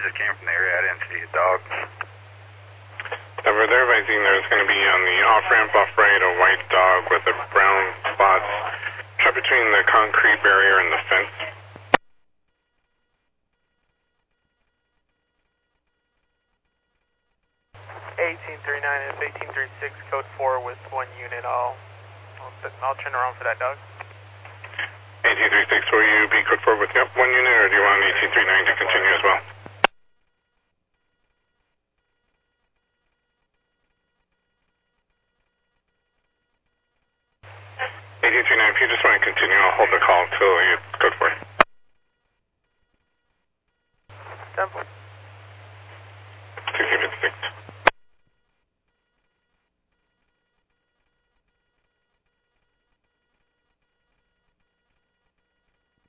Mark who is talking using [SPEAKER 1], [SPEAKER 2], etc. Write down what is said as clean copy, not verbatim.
[SPEAKER 1] just came from the area. I didn't see a dog.
[SPEAKER 2] Over there, advising there's going to be on the off-ramp off-right a white dog with a brown spots trapped between the concrete barrier and the fence.
[SPEAKER 3] 1839 is 1836, code 4 with 1 unit. I'll turn around for that dog.
[SPEAKER 2] 1836, will you be code 4 with 1 unit, or do you want 1839 to continue as well? 1839, if you just want to continue, I'll hold the call until you code 4.
[SPEAKER 3] Temple.